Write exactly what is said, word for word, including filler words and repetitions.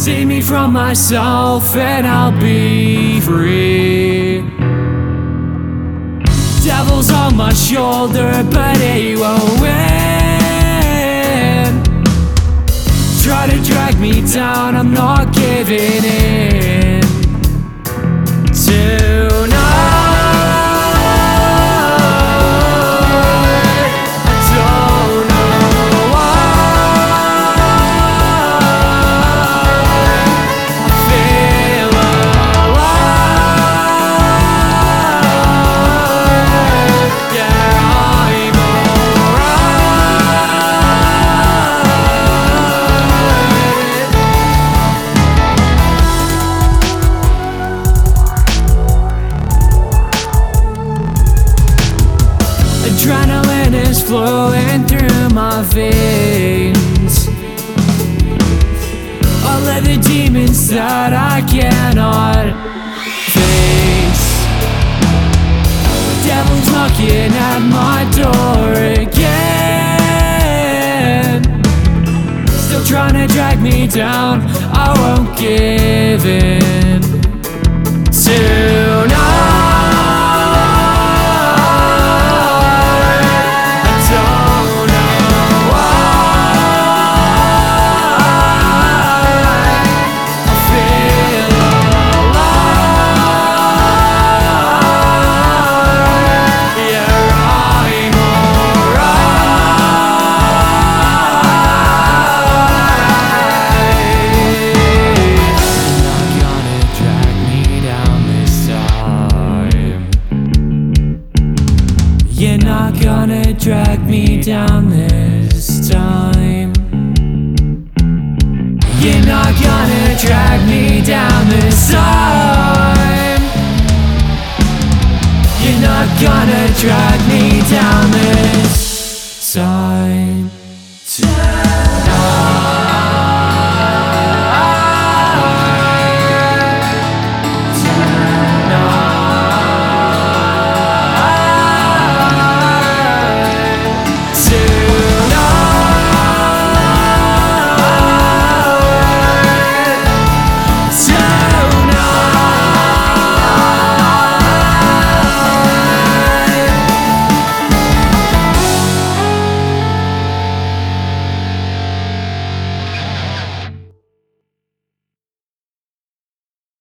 Save me from myself and I'll be free. Devil's on my shoulder, but he won't win. Try to drag me down, I'm not giving in. Tonight adrenaline is flowing through my veins. All of the demons that I cannot face. The devil's knocking at my door again, still trying to drag me down. I won't give in. Tonight you're not gonna drag me down this time. You're not gonna drag me down this time. You're not gonna drag me down this time.